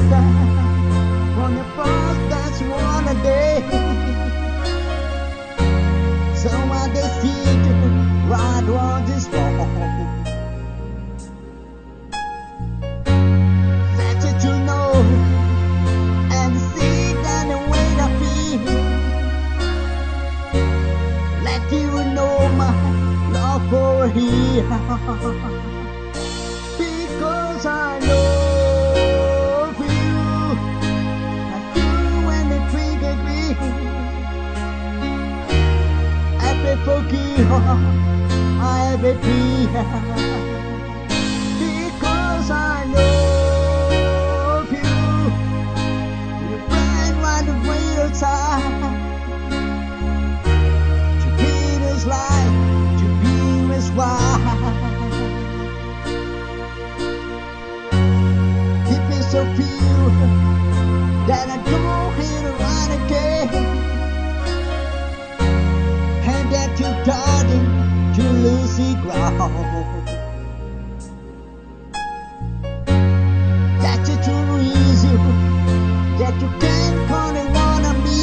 time on the bus, that's one a day. So I decide to ride on this road. Let you know and see that the way I feel. Let you know my love for here. Because I love you, I do when the drink agree. Every forgive, I every free. Because I love you, you bright right away outside. To be this light, to be this wide. So feel that I don't hit around again, and that you're starting to lose the ground. That's too easy, that you can't call it one on me,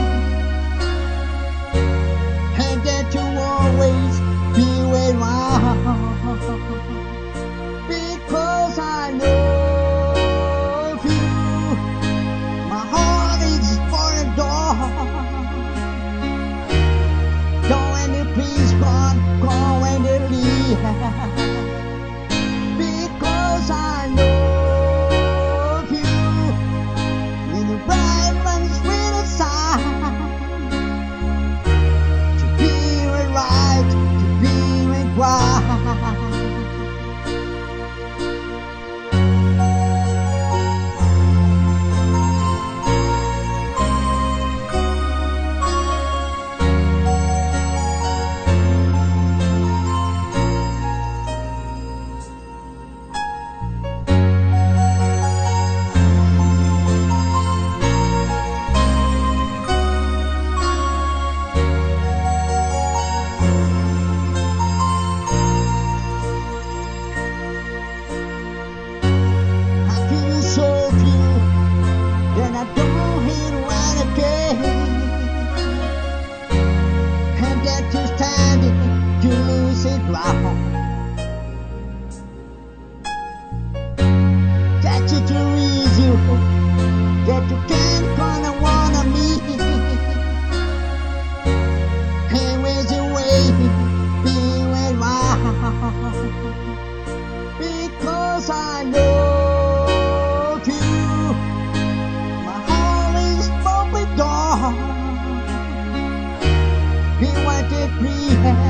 and that you always be around. Because I know because I love you, in the bright one's with a sign. To be right, to be right. That's it too easy, that you can't call it one on me. And where's your way, be around. Because I love you, my heart is open door. Be what it breathes.